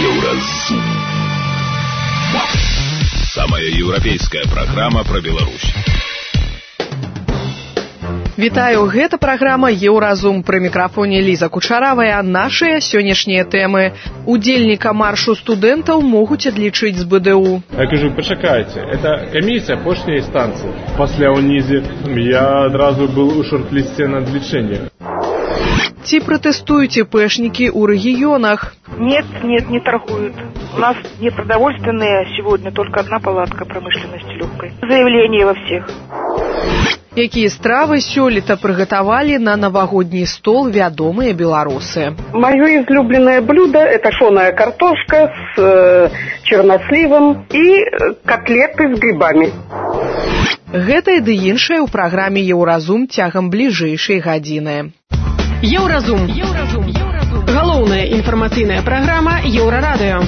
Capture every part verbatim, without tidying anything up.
Еўразум. Самая еўрапейская праграма пра Беларусь. Вітаю, гэта праграма «Еўразум». Пры мікрафоне Ліза Кучаравая. Нашыя сённяшнія тэмы. Удзельніка маршу студэнтаў могуць адлічыць з БДУ. Я кажу, пачакайце, это камісія апошняй станцыі. Пасля ўнізе я адразу быў у шорт-лісце на адлічэнне. Ці пратэстуюць іпэшнікі ў рэгіёнах? Нет, нет, не торгуют. У нас не продовольственные сегодня, только одна палатка промышленности легкой. Заявление во всех. Якія стравы сёлета прыгатавалі на навагодні стол вядомыя беларусы? Моё излюбленное блюдо – это тушеная картошка с э, черносливом и котлеты с грибами. Гэта і ды іншае ў праграме «Еўразум» цягам бліжэйшай гадзіны. Еўразум. Еўразум. Еўразум. Галоўная інфармацыйная праграма Еўрарадыё.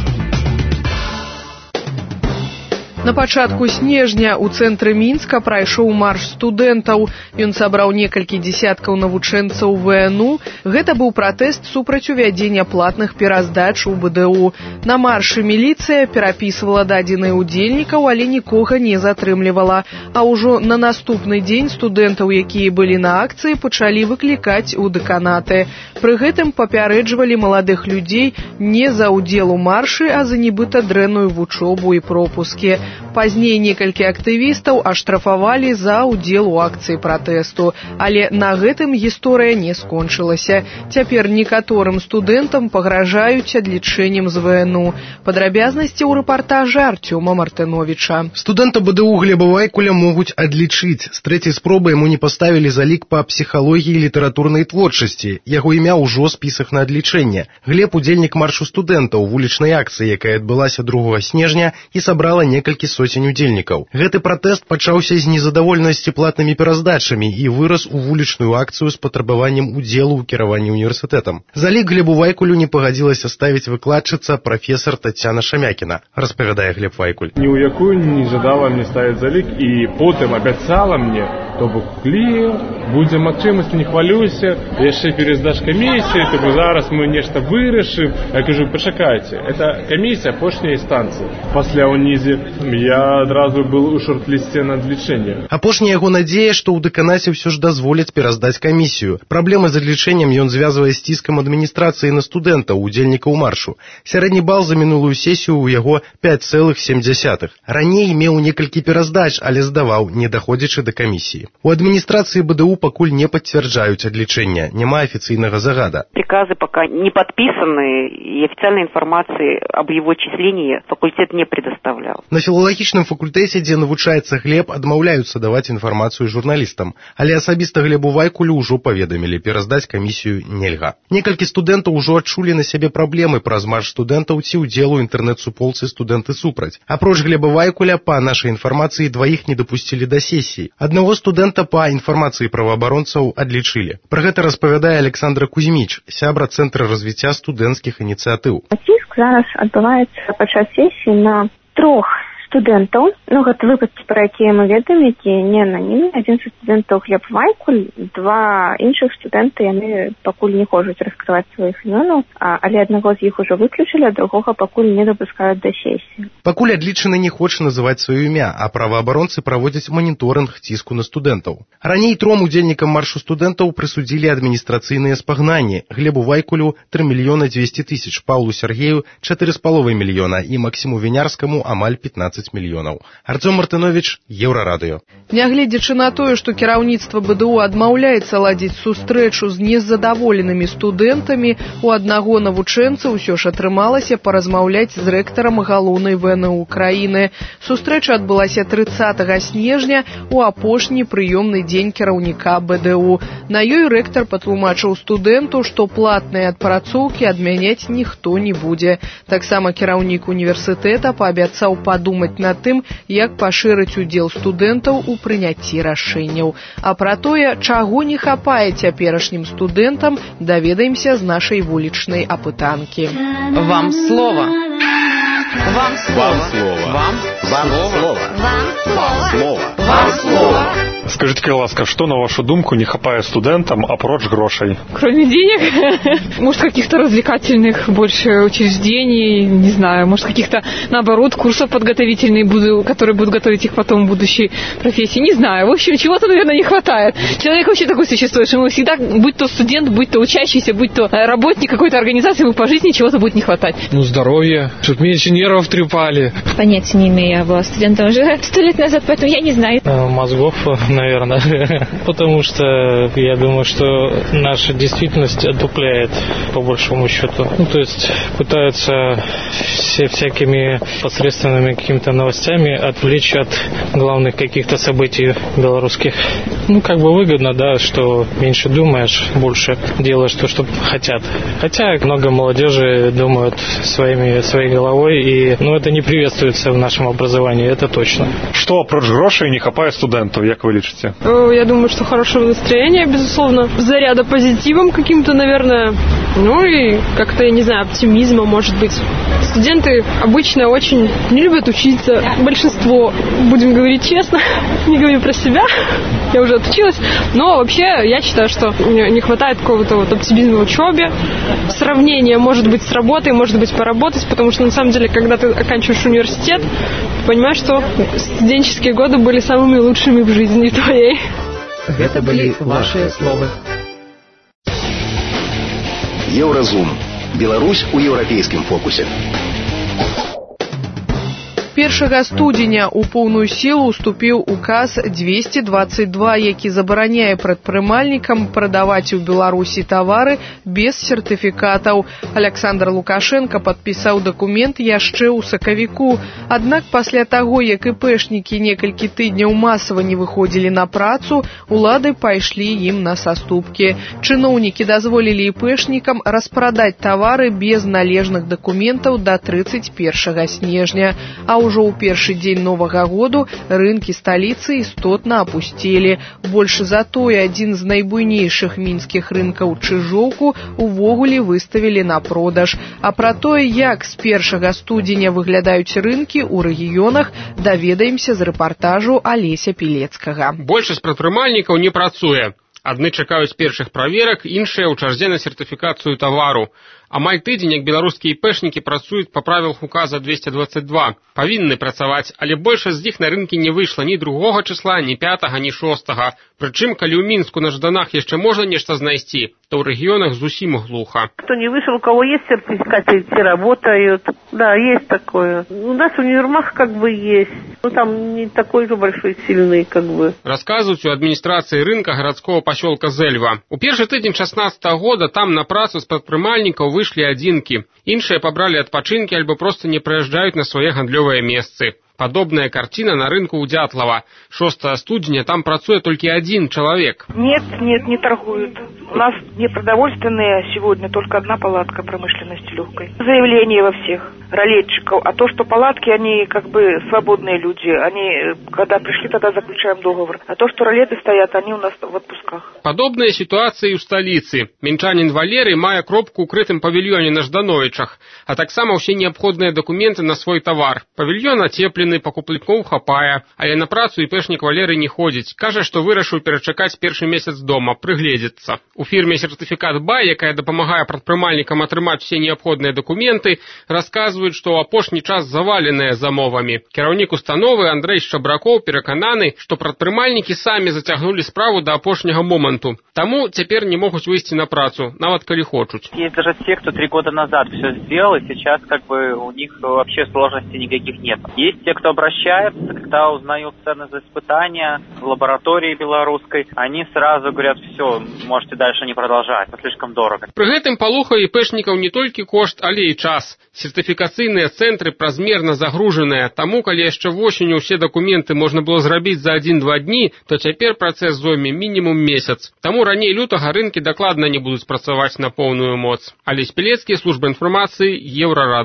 На пачатку снежня ў цэнтры Мінска прайшоў марш студэнтаў. Ён сабраў некалькі дзесяткаў навучэнцаў ВНУ. Гэта быў пратэст супраць увядзення платных пераздач у БДУ. На маршы міліцыя перапісвала дадзеныя ўдзельнікаў, але нікога не затрымлівала. А ўжо на наступны дзень студэнтаў, якія былі на акцыі, пачалі выклікаць у дэканаты. Пры гэтым папярэджвалі маладых людзей не за ўдзел у маршы, а за нібыта дрэнную вучобу і пропускі. Пазней некалькі актывістаў аштрафавалі за ўдзел у акцыі пратэсту. Але на гэтым гісторыя не скончылася. Цяпер некаторым студэнтам пагражаюць адлічэннем з ВНУ. Падрабязнасці ў рэпартажы Артёма Мартыновіча. Студэнта БДУ Глеба Вайкуля могуць адлічыць. З трэцяй спробы яму не паставілі залік па псіхалогіі і літаратурнай творчасці. Яго імя ўжо ў спісах на адлічэнне. Глеб – удзельнік маршу студэнтаў, вулічнай акцыі, якая адбылася другога снежня і сабрала некалькі сотень удзельнікаў. Гэты пратэст пачаўся з незадаволенасці платнымі пераздачамі і вырас у вулічную акцыю з патрабаваннем удзелу ў кіраванні універсітэтам. Залік Глебу Вайкулю не пагадзілася ставіць выкладчыца прафесар Тацяна Шамякіна, распавядае Глеб Вайкуль. Ні ў якую не жадала мне ставіць залік і потым абяцала мне, то бок Глеб, будзе магчымасць, не хвалюйся, яшчэ пераздаш камісіі, то зараз мы нешта вырашым. Я кажу, пачакайце, это камісія апошняй станцыі. Пасля ўнізе я адразу быў у шорт-лісце на адлічэнне. Апошняя яго надзея, што ў дэканаце ўсё ж дазволяць пераздаць камісію. Праблемы з адлічэннем ён звязвае з ціскам адміністрацыі на студэнтаў, удзельнікаў маршу. Сярэдні бал за мінулую сесію ў яго пяць цэлых сем дзясятых. Раней меў некалькі пераздач, але здаваў, не даходзячы да камісіі. У адміністрацыі БДУ пакуль не пацвярджаюць адлічэння, няма афіцыйнага загада. Приказы пока не подписаны, и официальной информации об его отчислении факультет не предоставлял. На філалагічным факультэце, дзе навучаецца Глеб, адмаўляюцца даваць інфармацыю журналістам, але асабіста Глебу Вайкулю ўжо паведамілі, пераздаць камісію нельга. Некалькі студэнтаў ужо адчулі на сябе праблемы праз марш студэнтаў ці ўдзелу інтэрнэт-суполцы студэнты супраць. Апроч Глеба Вайкуля, па нашай інфармацыі, дваіх не дапусцілі да сесіі. Аднаго студэнта па інфармацыі праваабаронцаў адлічылі. Пра гэта распавядае Александра Кузьміч, сябра Цэнтра развіцця студэнцкіх ініцыятыў. Ціск зараз адбываецца падчас сесіі на трох студэнтаў. Ну, гэта выпадкі, пра якія мы ведаем, якія не ананімныя. Адзін са студэнтаў Глеб Вайкуль, два іншых студэнты, яны пакуль не хочуць раскрываць сваіх імёнаў, але аднаго з іх ужо выключылі, а другога пакуль не дапускаюць да сесіі. Пакуль адлічаны не хоча называць сваё імя, а праваабаронцы праводзяць маніторынг ціску на студэнтаў. Раней тром удзельнікам маршу студэнтаў прысудзілі адміністрацыйныя спагнанні. Глебу Вайкулю тры мільёны дзвесце тысяч, Паўлу Сергею чатыры з паловай мільёна і Максіму Вінярскаму амаль пятнаццаць мільёнаў. Артём Мартыновіч, Еўрарадыё. Нягледзячы на тое, што кіраўніцтва БДУ адмаўляецца ладзіць сустрэчу з незадаволенымі студэнтамі, у аднаго навучэнца ўсё ж атрымалася паразмаўляць з рэктарам галоўнай ВНУ краіны. Сустрэча адбылася трыццатага снежня у апошні прыёмны дзень кіраўніка БДУ. На ёй рэктар патлумачыў студэнту, што платныя адпрацоўкі адмяняць ніхто не будзе. Таксама кіраўнік універсітэта паабяцаў падумаць над тым, як пашырыць удзел студэнтаў у прыняцці рашэнняў. А пра тое, чаго не хапае цяперашнім студэнтам, даведаемся з нашай вулічнай апытанкі. Вам слова. Вам слово. Вам слово. Вам слово. Вам слово. Вам слово. Скажите, ласка, что, на вашу думку, не хапае студентам апроч грошей? Кроме денег, может, каких-то развлекательных больше учреждений, не знаю, может, каких-то, наоборот, курсов подготовительных, которые будут готовить их потом в будущей профессии, не знаю. В общем, чего-то, наверное, не хватает. Человек вообще такой существует, что ему всегда, будь то студент, будь то учащийся, будь то работник какой-то организации, ему по жизни чего-то будет не хватать. Ну, здоровье, чтобы меньше нервов трепали. Понятия не имею, я была студентом уже сто лет назад, поэтому я не знаю. Мозгов, наверное, потому что я думаю, что наша действительность отупляет, по большому счету. Ну, то есть пытаются все всякими посредственными какими-то новостями отвлечь от главных каких-то событий белорусских. Ну, как бы выгодно, да, что меньше думаешь, больше делаешь то, что хотят. Хотя много молодежи думают своими, своей головой, и ну, это не приветствуется в нашем образовании, это точно. Что апроч грошей не хапае студенту, як вы лічыце? Я думаю, что хорошего настроения, безусловно, заряда позитивом каким-то, наверное, ну и как-то, я не знаю, оптимизма, может быть. Студенты обычно очень не любят учиться. Большинство, будем говорить честно, не говорю про себя, я уже отучилась, но вообще я считаю, что не хватает какого-то вот оптимизма в учебе, сравнения, может быть, с работой, может быть, поработать, потому что, на самом деле, когда ты оканчиваешь университет, ты понимаешь, что студенческие годы были самыми лучшими в жизни твоей. Это были ваши словы. Еўразум. Беларусь у еўрапейскім фокусе. першага студзеня ў поўную сілу уступіў указ двести двадцать два, які забараняе прадпрымальнікам прадаваць у Беларусі тавары без сертыфікатаў. Александр Лукашенко падпісаў дакумент яшчэ ў сакавіку. Аднак пасля таго, як іпэшнікі некалькі тыдняў масава не выходзілі на працу, улады пайшлі ім на саступкі. Чыноўнікі дазволілі іпэшнікам распрадаць тавары без належных дакументаў да тридцать первага снежня. А ўжо ў першы дзень новага году рынкі сталіцы істотна апусцелі. Больш за тое, адзін з найбуйнейшых мінскіх рынкаў Чыжоўку увогуле выставілі на продаж. А пра тое, як з першага студзеня выглядаюць рынкі ў рэгіёнах, даведаемся з рэпартажу Алеся Пілецкага. Большасць прадпрымальнікаў не працуе. Адны чакаюць першых праверак, іншыя ў чарзе на сертыфікацыю тавару. Амаль тыдзень, як беларускія іпэшнікі працуюць па правілах указа двести двадцать два. Павінны працаваць, але большасць з іх на рынкі не выйшла ні другога числа, ні пятага, ні шостага. Прычым, калі ў Мінску на Жданах яшчэ можна нешта знайсці, то ў рэгіёнах зусім глуха. Кто не вышел, у кого есть сертификаты, те работают. Да, есть такое. У нас универмаг как бы есть, но там не такой же большой, сильный как бы. Расказваюць у адміністрацыі рынка гарадского пасёлка Зэльва. У першы тыдзень шаснаццатага года там на працу з прадпрымальнікаў выйшлі адзінкі. Іншыя пабралі адпачынкі альбо проста не прыязджаюць на свае гандлёвыя месцы. Подобная картина на рынку у Дятлова. шостага студзеня там працуе только один человек. Нет, нет, не торгуют. У нас не продовольственные сегодня, только одна палатка промышленности легкой. Заявление во всех ролетчиков. А то, что палатки, они как бы свободные люди. Они, когда пришли, тогда заключаем договор. А то, что ролеты стоят, они у нас в отпусках. Подобная ситуация и у столицы. Мінчанин Валерий мае кропку ў крытым павільёне на Ждановичах, а таксама ўсе неабходныя документы на свой товар. Павільён ацеплены, пакупнікоў хапае, але на працу іпэшнік Валерый не ходзіць. Кажа, што вырашыў перачакаць першы месяц дома, прыгледзецца. У фірме «Сертыфікат Бай», якая дапамагае прадпрымальнікам атрымаць все неабходныя документы, расказваюць, што ў апошні час заваленыя замовамі. Кіраўнік установы Андрей Шчабракоў перакананы, што прадпрымальнікі самі зацягнулі справу да апошняга моманту. Таму цяпер не могуць выйсці на працу, нават калі хочуць. Есть даже те, кто три года назад все сделал, и сейчас как бы у них вообще сложностей никаких нет. Есть те, кто обращается, когда узнают цены за испытания в лаборатории белорусской, они сразу говорят, все, можете дальше не продолжать, это слишком дорого. Пры гэтым палухае іпэшнікаў не толькі кошт, але і час. Сертыфікацыйныя цэнтры празмерна загружаныя, таму калі яшчэ восенню ўсе дакументы можна было зрабіць за адзін-два дні, то цяпер працэс зойме мінімум месяц. Таму раней лютага рынкі дакладна не будуць працаваць на поўную моц. Алесь Пілецкі, служба інфармацыі, Еўрарадыё.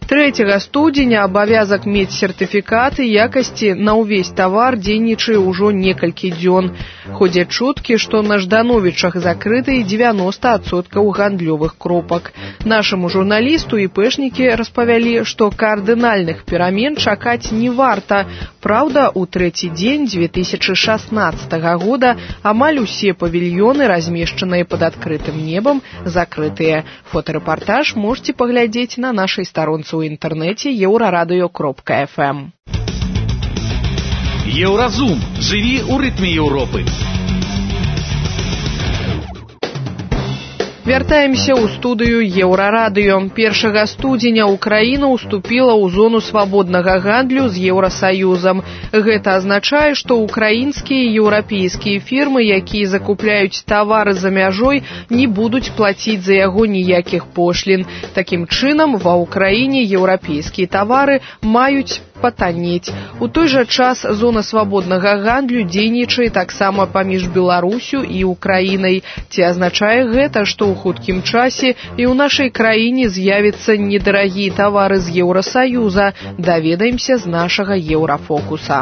трэцяга студзеня абавязак мець сертыфікаты якасці на ўвесь тавар дзейнічае ўжо некалькі дзён. Ходзяць чуткі, што на Ждановічах закрыты дзевяноста адсоткаў гандлёвых кропак. Нашаму журналісту іпэшнікі распавялі, што кардынальных перамен чакаць не варта. Праўда, у трэці дзень дзве тысячы шаснаццатага года амаль усе павільёны, размешчаныя пад адкрытым небам, закрытыя. Фотарэпартаж можете паглядзець на нашай старонцы ў інтэрнэце еўрарадыё кропка эф эм. Еўразум. Жыві ў рытме Еўропы. Вяртаемся ў студыю Еўрарадыё. першага студзеня Украіна ўступіла ў зону свабоднага гандлю з Еўрасаюзам. Гэта азначае, што украінскія і еўрапейскія фірмы, якія закупляюць тавары за мяжой, не будуць плаціць за яго ніякіх пошлін. Такім чынам, ва Ўкраіне еўрапейскія тавары маюць патаннець. У той жа час зона свабоднага гандлю дзейнічае таксама паміж Беларусю і Украінай. Ці азначае гэта, што ў хуткім часе і ў нашай краіне з'явяцца недарагія тавары з Еўрасаюза? Даведаемся з нашага Еўрафокуса.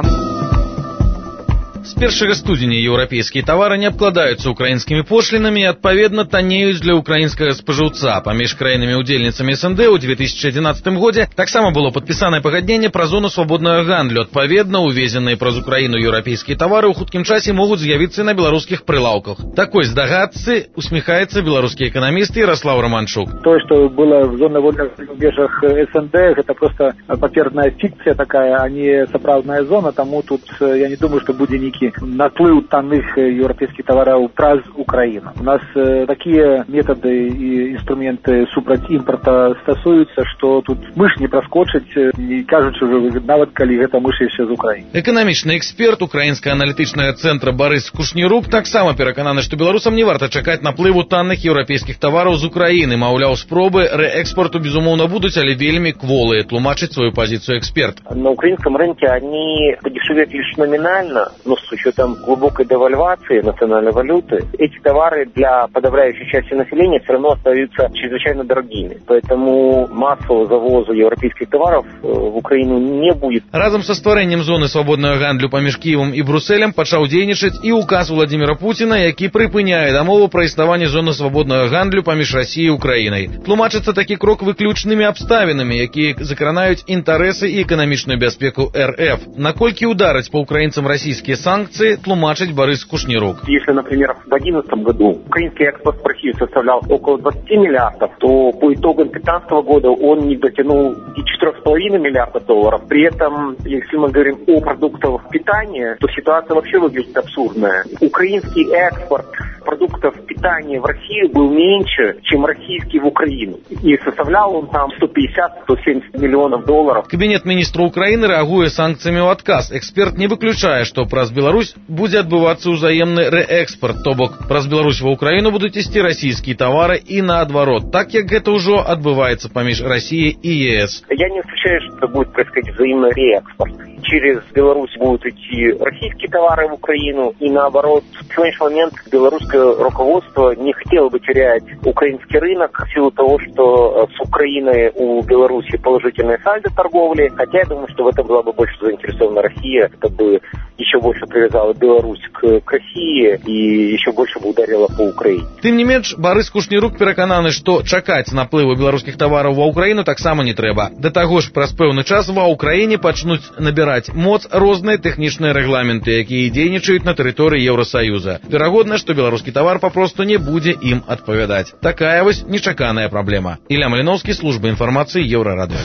С першага студзеня еўрапейскія тавары не абкладаюцца украінскімі пошлінамі і, адпаведна, таннеюць для украінскага спажыўца. Паміж краінамі-удзельніцамі эс эн дэ ў дзве тысячы адзінаццатым годзе таксама было падпісанае пагадненне пра зону свабоднага гандлю. Адпаведна, увезеныя праз Украіну еўрапейскія тавары ў хуткім часе могуць з'явіцца на беларускіх прылаўках. Такой здагадцы усміхаецца беларускі эканаміст Ярослав Романчук. То, что было в зоне вольных рубежах эс эн дэ, это просто паперная фикция такая, а не сапраўдная зона, тому тут я не думаю, что будзе нейкі наплыў танных еўрапейскіх тавараў праз Украіну. У нас э, такія метады і інструменты супраць імпарта стасуюцца, што тут мыш не праскочыць, не кажучы ўжо нават калі гэта мыш яшчэ з Украіны. Эканамічны эксперт украінскага аналітычнага цэнтра Барыс Кушнірук таксама перакананы, што беларусам не варта чакаць наплыву танных еўрапейскіх тавараў з Украіны. Маўляў, спробы рээкспорту безумоўна будуць, але вельмі кволыя, тлумачыць сваю пазіцыю эксперт. На украинском рынке они подешевеют лишь номинально, но с учетом глубокой девальвации национальной валюты, эти товары для подавляющей части населения все равно остаются чрезвычайно дорогими. Поэтому массового завоза европейских товаров в Украину не будет. Разом со стварэннем зоны свабоднага гандлю паміж Киевом и Брюсселем пачаў дзейнічаць і указ Владимира Путина, які прыпыняе дамову пра існаванне зоны свабоднага гандлю паміж Расіяй і Украінай. Тлумачыцца такі крок выключнымі абставінамі, якія закранаюць інтарэсы і эканамічную бяспеку эр эф. Наколькі удараць по украінцам расійскія санкции, тлумачить Борис Кушнірук. Если, например, в две тысячи одиннадцатом году украинский экспорт в Россию составлял около двадцати миллиардов, то по итогам две тысячи пятнадцатого года он не дотянул и четырёх с половиной миллиардов долларов. При этом, если мы говорим о продуктах питания, то ситуация вообще выглядит абсурдная. Украинский экспорт продуктов питания в Россию был меньше, чем российский в Украину. И составлял он там сто пятьдесят - сто семьдесят миллионов долларов. Кабинет министра Украины реагуе санкциями в отказ. Эксперт не выключае, что праз Беларусь будзе адбывацца ўзаемны рээкспорт, то бок праз Беларусь ва Украіну будуць ісці расійскія тавары і наадварот, так як гэта ўжо адбываецца паміж Россией и е эс. Я не исключаю, что будет происходить взаимный реэкспорт. Через Беларусь будут идти российские товары в Украину и наоборот. В сегодняшний момент белорусское руководство не хотело бы терять украинский рынок в силу того, что с Украиной у Беларуси положительные сальдо торговли, хотя я думаю, что в этом была бы больше заинтересована Россия, чтобы еще больше привязала Беларусь к, к России и еще больше бы ударила по Украине. Тым не менш, Борис Кушнірук перакананы, што чакаць наплыву беларускіх тавараў ва Украіну таксама не трэба. Да таго ж, праз пэўны час ва Украіне пачнуць набіраць моц розныя тэхнічныя рэгламенты, якія дзейнічаюць на тэрыторыі Еўрасаюза. Верагодна, што беларускі тавар папросту не будзе ім адпавядаць. Такая вось нечаканая праблема. Ілля Маліноўскі, служба інфармацыі, Еўрарадыё.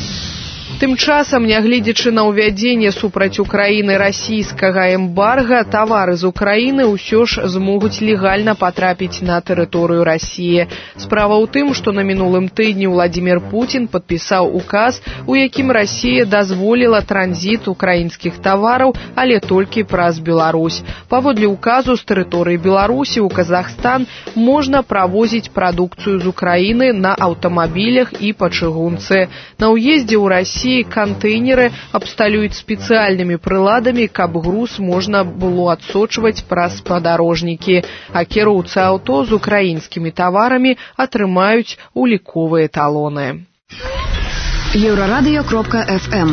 Тым часам, нягледзячы на ўвядзенне супраць Украіны расійскага эмбарга, тавары з Украіны ўсё ж змогуць легальна патрапіць на тэрыторыю Расіі. Справа ў тым, што на мінулым тыдні Владимир Путин падпісаў указ, у якім Расія дазволіла транзіт украінскіх тавараў, але толькі праз Беларусь. Паводле указу, з тэрыторыі Беларусі ў Казахстан можна правозіць прадукцыю з Украіны на аўтамабілях і па чыгунцы. На ўездзе ў Расіі кантэйнеры абсталююць спецыяльнымі прыладамі, каб груз можна было адсочваць праз спадарожнікі, а кіроўцы аўто з украінскімі таварамі атрымаюць уліковыя талоны. еўрарадыё кропка эф эм.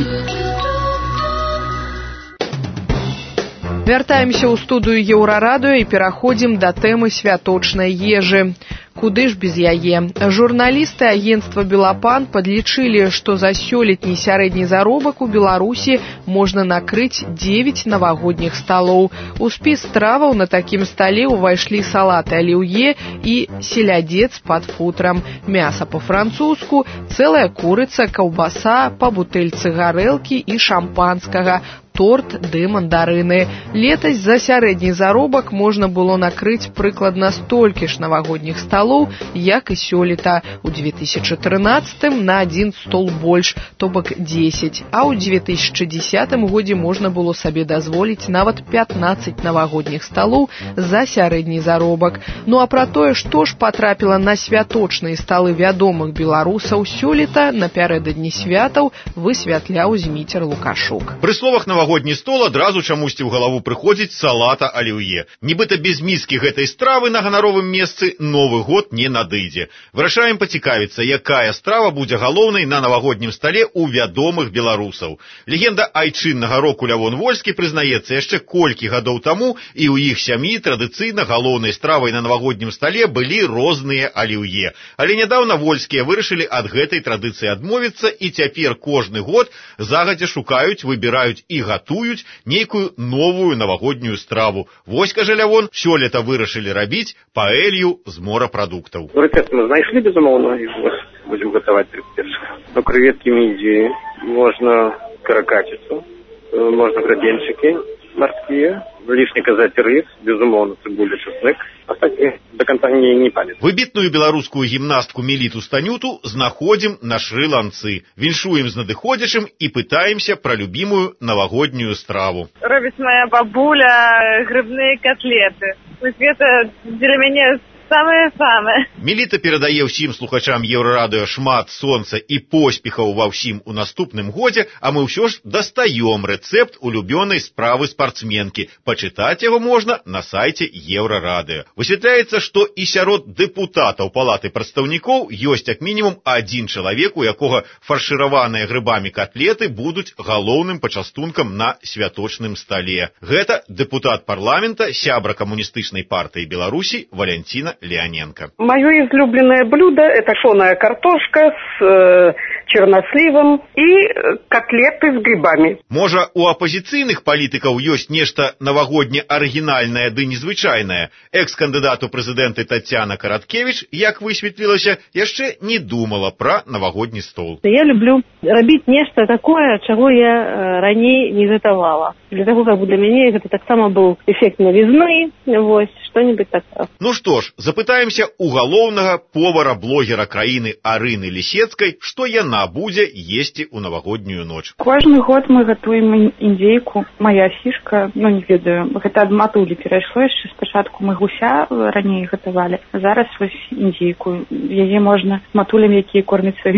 Вяртаемся ў студыю Еўрарадыё і пераходзім да тэмы святочнай ежы. Куды ж без яе? Журналісты агенцтва «Белапан» падлічылі, што за сёлетні сярэдні заробак у Беларусі можна накрыць дзевяць навагодніх сталоў. У спіс страваў на такім стале ўвайшлі салаты аліўе і селядец пад футрам, мяса па-французску, цэлая курыца, каўбаса, па бутэльцы гарэлкі і шампанскага, торт ды мандарыны. Летась за сярэдні заробак можна было накрыць прыкладна столькі ж навагодніх сталоў, як і сёлета. У две тысячы трынаццатым на адзін стол больш, то бок дзесяць, а ў две тысячы дзесятым годзе можна было сабе дазволіць нават пятнаццаць навагодніх сталоў за сярэдні заробак. Ну а пра тое, што ж патрапіла на святочныя сталы вядомых беларусаў сёлета напярэдадні святаў, высвятляў Зміцер Лукашук. Пры словах навагодні стол адразу чамусьці ў галаву прыходзіць салата аліўе. Нібыта без міскі гэтай стравы на ганаровым месцы Новы год не надыдзе. Вырашаем пацікавіцца, якая страва будзе галоўнай на навагоднім стале ў вядомых беларусаў. Легенда айчыннага року Лявон Вольскі прызнаецца, яшчэ колькі гадоў таму і ў іх сям'і традыцыйна галоўнай стравай на навагоднім стале былі розныя аліўе. Але нядаўна вольскія вырашылі ад гэтай традыцыі адмовіцца і цяпер кожны год загадзя шукаюць, выбіраюць і гатуюць нейкую новую навагоднюю страву. Вось, кажа Лявон, сёлета вырашылі рабіць паэлью з морапрадуктаў. Рэцэпт мы знайшлі, безумоўна, і вось будзем гатаваць тридцать первого. Ну, крэветкі мідзі, можна каракаціцу, можна грабенчыкі марскія, лішне казаць рыс, безумоўна, цыбуля, часнок. Астатніх до конца не, не памятаю. Выбітную беларускую гімнастку Меліту Станюту знаходзім на Шры-Ланцы. Віншуем з надыходзячым і пытаемся пра любімую навагоднюю страву. Робіць моя бабуля грыбныя котлеты. Вось гэта для мяне самае-самае. Меліта перадае ўсім слухачам Еўрарадыё шмат сонца і поспехаў ва ўсім у наступным годзе, а мы ўсё ж дастаём рэцэпт улюбёнай справы спартсменкі. Пачытаць яго можна на сайце Еўрарадыё. Высвятляецца, што і сярод дэпутатаў палаты прадстаўнікоў ёсць як мінімум адзін чалавек, у якога фаршыраваныя грыбамі котлеты будуць галоўным пачастункам на святочным стале. Гэта дэпутат парламента, сябра камуністычнай партыі Беларусі Валянціна Леоненко. Мое излюбленное блюдо – это тушеная картошка с э, черносливом и котлеты с грибами. Можа, у апозіцыйных палітыкаў ёсць нешта навагодне арыгінальнае ды незвычайнае. Экс-кандыдат у прэзідэнты Таццяна Караткевіч, як высветлілася, яшчэ не думала пра навагодні стол. Я люблю рабіць нешта такое, чаго я раней не гатавала. Для того, каб для мяне гэта таксама быў эфект навізны, вось, што-нибудь такое. Ну што ж, запытаемся у галоўнага повара-блогера краіны Арыны Лісецкай, што яна будзе есці ў навагоднюю ноч. Кожны год мы гатуем індзейку. Моя фішка, ну не ведаю, гэта ад матулі перайшло, яшчэ спачатку мы гуся раней гатавалі. Зараз вось індзейку. Яе можна матулям, якія кормяць сваіх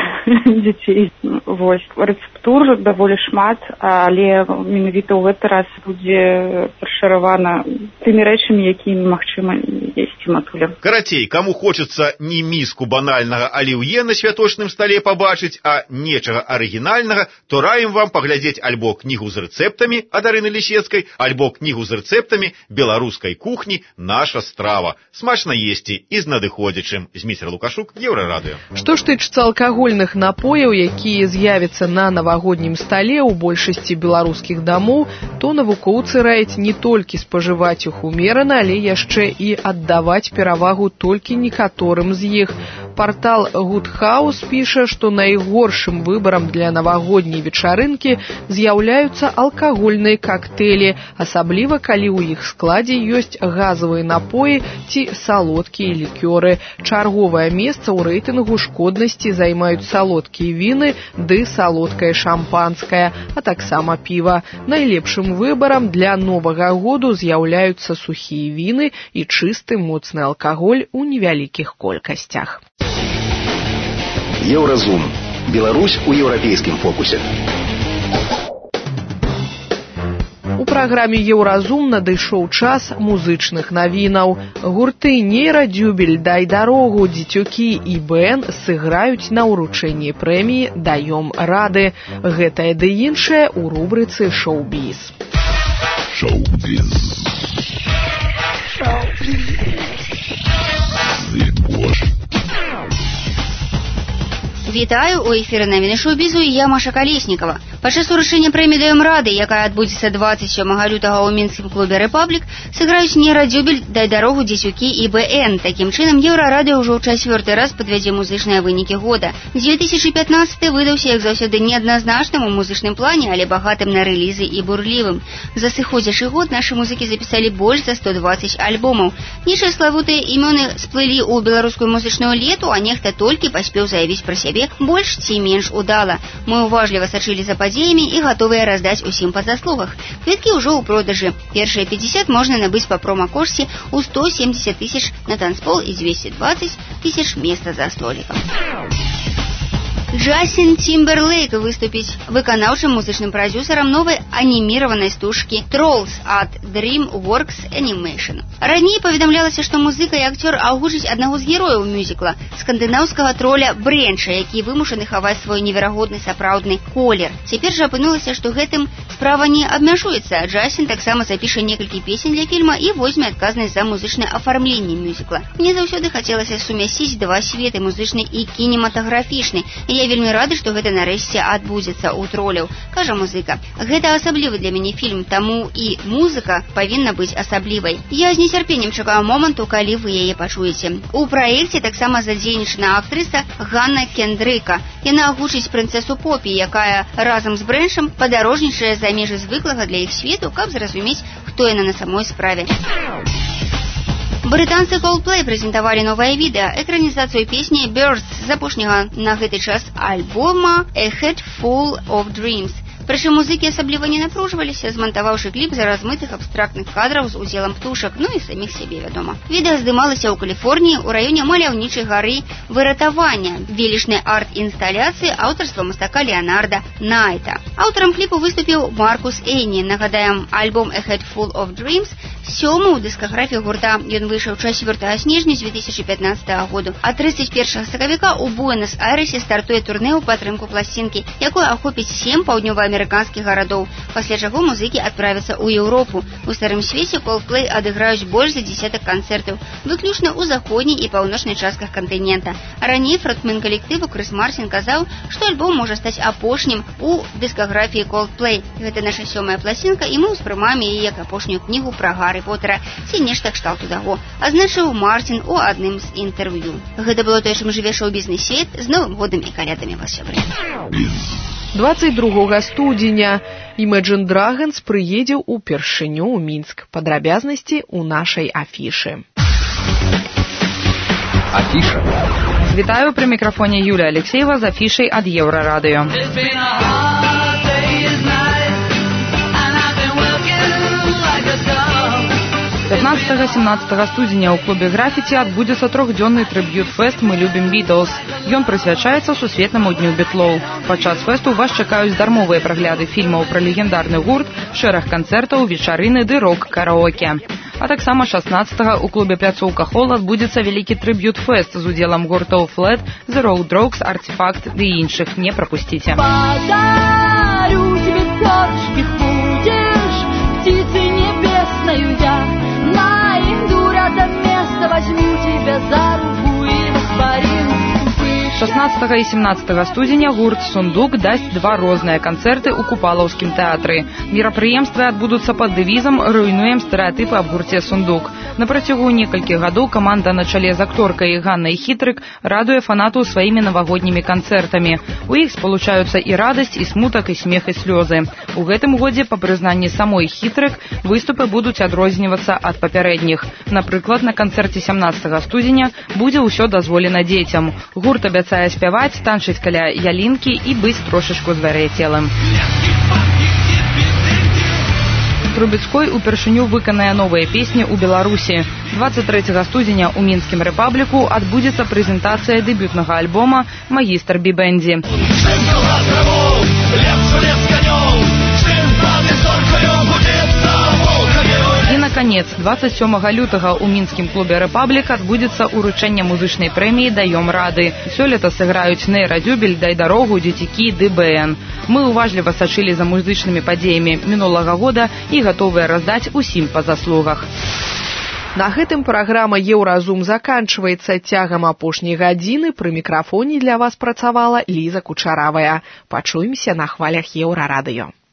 дзяцей. Вось. Рэцэптур даволі шмат, але менавіта ў гэты раз будзе фаршыравана тымі рэчамі, якімі магчыма есці матулям. Карацей, каму хочацца не міску банальнага аліўе на святочным стале пабачыць, а нечага арыгінальнага, то раім вам паглядзець альбо кнігу з рэцэптамі ад Арыны Лісецкай, альбо кнігу з рэцэптамі беларускай кухні «Наша страва». Смачна есці і з надыходзячым. Зміцер Лукашук, Еўрарадыё. Што ж тычыцца алкагольных напояў, якія з'явяцца на навагоднім стале ў большасці беларускіх дамоў, то навукоўцы раяць не толькі спажываць іх умерана, але яшчэ і аддаваць перавагу толькі некаторым з іх. Партал Good House піша, што найгоршым выбарам для навагодняй вечарынкі з'яўляюцца алкагольныя кактэйлі, асабліва калі ў іх складзе ёсць газавыя напоі ці салодкія лікёры. Чарговае месца ў рэйтынгу шкоднасці займаюць салодкія віны ды салодкае шампанскае, а таксама піва. Найлепшым выбарам для новага году з'яўляюцца сухія віны і чысты моцны алкаголь у невялікіх колькасцях. Еўразум. Беларусь у еўрапейскім фокусе. У У праграме «Еўразум» надышоў час музычных навінаў. Гурты «Нейрадзюбель», «Дай дарогу», «Дзіцюкі» і «БН» сыграюць на ўручэнні прэміі «Даём рады». Гэтае ды іншае ў рубрыцы «Шоу-біз». Шоу-біз. Вітаю, у эфіры навіны шоу-бізу і я, Маша Калеснікава. Падчас уручэння прэміі «Даём рады», якая адбудзецца дваццаць сёмага лютага ў мінскім клубе «Рэпаблік», сыграюць «Нейрадзюбель», «Дай дарогу», «Дзіцюкі» і «БН». Такім чынам, Еўрарадыё ўжо ў чацвёрты раз падвядзе музычныя вынікі года. дзве тысячы пятнаццаты выдаўся, як заўсёды, неадназначным у музычным плане, але багатым на рэлізы і бурлівым. За сыходзячы год нашы музыкі запісалі больш за сто дваццаць альбомаў. Нечыя славутыя імёны сплылі ў беларускую музычную лету, а нехта толькі паспеў заявіць пра сябе больш ці менш удала. Мы уважліва сачылі за падзеямі і гатовыя раздаць усім па заслугах. Квіткі ўжо ў продажы. Першыя пятьдесят можна набыць па промакошце ў сто семьдесят тысяч на танцпол і двести двадцать тысяч места за столиком. Джастин Тимберлейк выступіць выканаўчым музычным прадзюсарам новай аніміраванай стужкі «Trolls» ад DreamWorks Animation. Раней паведамлялася, што музыка і акцёр агучыць аднаго з герояў мюзікла, скандынаўскага троля Брэнча, які вымушаны хаваць свой неверагодны сапраўдны колер. Цяпер жа апынулася, што гэтым справа не абмяжуецца. Джастин таксама запіша некалькі песень для фільма і возьме адказнасць за музычнае афармленне мюзікла. Мне заўсёды хацелася сумясціць два светы, музычны і кінематаграфічны. Я вельмі рады, што гэта нарэшце адбудзецца ў троляў, кажа музыка. Гэта асаблівы для мяне фільм, таму і музыка павінна быць асаблівай. Я з нецярпеннем чакаю моманту, калі вы яе пачуеце. У праекце таксама задзейнічана актрыса Ганна Кендрыка. Яна агучыць прынцэсу Попі, якая разам з Брэнчам падарожнічае за межы звыклага для іх свету, каб зразумець, хто яна на самой справе. Брытанцы Coldplay прэзентавалі новае відэа, экранізацыю песні «Birds» з апошняга на гэты час альбома «A Head Full of Dreams». Прычым музыкі асабліва не напружваліся, змантаваўшы кліп за размытых абстрактных кадраў з удзелам птушак, ну і саміх сябе, вядома. Відэа здымалася ў Каліфорніі ў раёне маляўнічай гары Выратавання, велічнай арт-інсталяцыі аўтарства мастака Леанарда Найта. Аўтарам кліпу выступіў Маркус Эйні. Нагадаем, альбом «A Head Full of Dreams» сёмы ў дыскаграфіі гурта. Ён выйшаў чацвёртага снежня дзве тысячы пятнаццатага году. А трыццаць першага сакавіка ў Буэнас-Айрэсе стартуе турнэ ў падтрымку пласцінкі, якое ахопіць сем паўднёваамерыканскіх гарадоў, пасля чаго музыкі адправяцца ў Еўропу. У старым свеце Coldplay адыграюць больш за дзесятак канцэртаў, выключна ў заходняй і паўночнай частках кантынента. Раней фронтмен калектыву Крыс Мартин казаў, што альбом можа стаць апошнім у дыскаграфіі Coldplay. Гэта наша сёмая пласцінка, і мы ўспрымаем яе як апошнюю кнігу пра Гаррі Поттера ці нешта кшталту таго, азначыў Мартин у адным з інтэрв'ю. Гэта было тое, чым жыве шоу-бізнес-свет. З Новым годам і калядамі вас, сябры. дваццаць другога студзеня Imagine Dragons прыедзе ўпершыню ў Мінск. Падрабязнасці ў нашай афішы. Афіша. Вітаю, пры мікрафоне Юлія Алексеева з афішай ад Еўрарадыё. пятнаццатага-семнаццатага студзеня ў клубе «Графіці» адбудзецца трохдзённы трыб'ют-фэст «Мы любім Бітлз». Ён прысвячаецца сусветнаму дню бітлоў. Падчас фэсту вас чакаюць дармовыя прагляды фільмаў пра легендарны гурт, шэраг канцэртаў, вечарыны ды рок-караоке. А таксама шаснаццатага ў клубе «Пляцоўка Холл» адбудзецца вялікі трыб'ют-фэст з удзелам гуртоў «Флэт», «The Road Dogs», «Артефакт» ды іншых. Не прапусціце. Подарю тебе перышки, будешь птицей небесною я. Найду рядом место, возьму тебя за руку и воспарим. шаснаццатага і семнаццатага студзеня гурт «Сундук» дасць два розныя канцэрты ў Купалаўскім тэатры. Мерапрыемствы адбудуцца пад дэвізам «Руйнуем стэрэатыпы аб гурце «Сундук». На працягу некалькіх гадоў каманда на чале з акторкай Ганнай Хітрык радуе фанатаў сваімі навагоднімі канцэртамі. У іх спалучаюцца і радасць, і смутак, і смех, і слёзы. У гэтым годзе, па прызнанні самой Хітрык, выступы будуць адрознівацца ад папярэдніх. Напрыклад, на канцэрце семнаццатага студзеня будзе ўсё дазволена дзецям. Гурт абяцае спяваць, танчыць каля ялінкі і быць трошачку звяр'яцелым. Трубецкой упершыню выканае новыя песні ў Беларусі. дваццаць трэцяга студзеня ў мінскім рэпабліку адбудзецца прэзентацыя дэбютнага альбома «Магістр Бібендзі». наканец, двадцать сёмага лютага ў мінскім клубе «Рэпаблік» адбудзецца ўручэнне музычнай прэміі «Даём рады». Сёлета сыграюць нейрадзюбель, «Дай дарогу», «Дзецякі», ды бэ эн. Мы уважліва сачылі за музычнымі падзеямі мінулага года і гатовыя раздаць усім па заслугах. На гэтым праграма «Еўразум» заканчваецца. Цягам апошняй гадзіны пры мікрафоне для вас працавала Ліза Кучаравая. Пачуемся на хвалях Еўрарадыё.